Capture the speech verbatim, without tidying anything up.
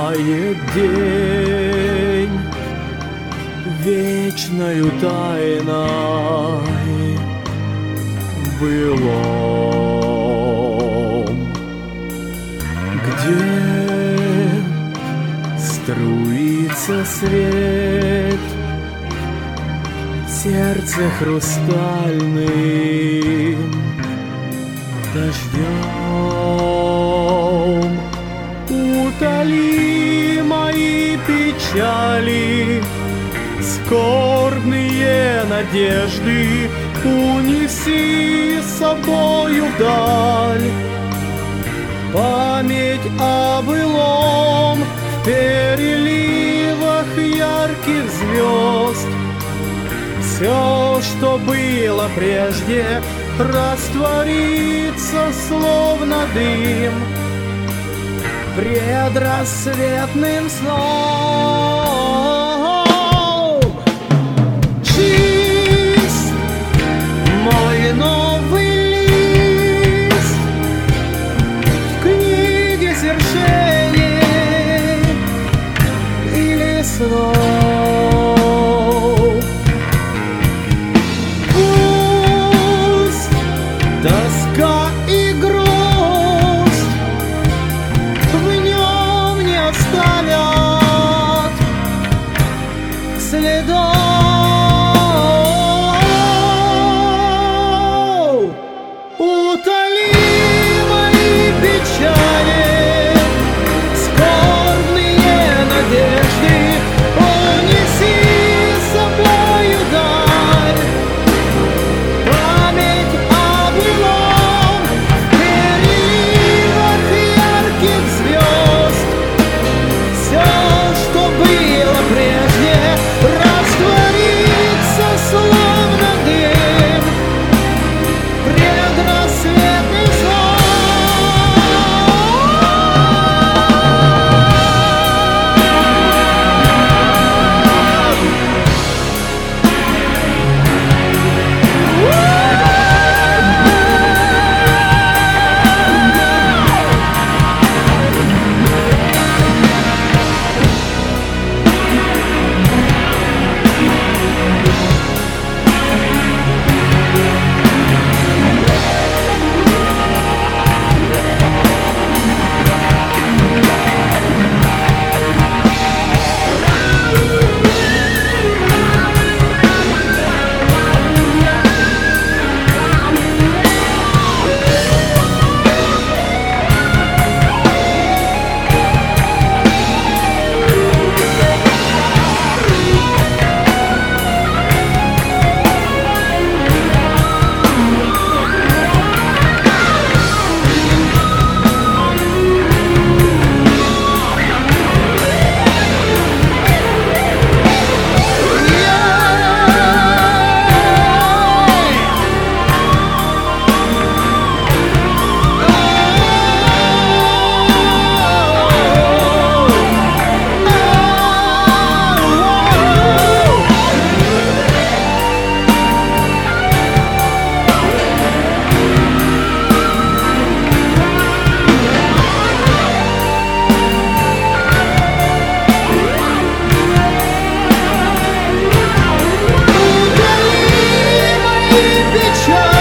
знает день вечною тайной былом, где струится свет, сердце хрустальным дождем. Утоли мои печали, скорбные надежды, унеси с собою вдаль память о былом в переливах ярких звезд. Все, что было прежде, растворится, словно дым, предрассветным сном. Чист мой новый лист в книге свершений или снов. Пусть тоска и грусть в нем не оставят следов. Утоли мои печали, скорбные надежды, унеси с собою даль память о былом в переливах ярких звезд. Все, что было прежде, растворится, словно дым, предрассветный сон. Утоли мои печали,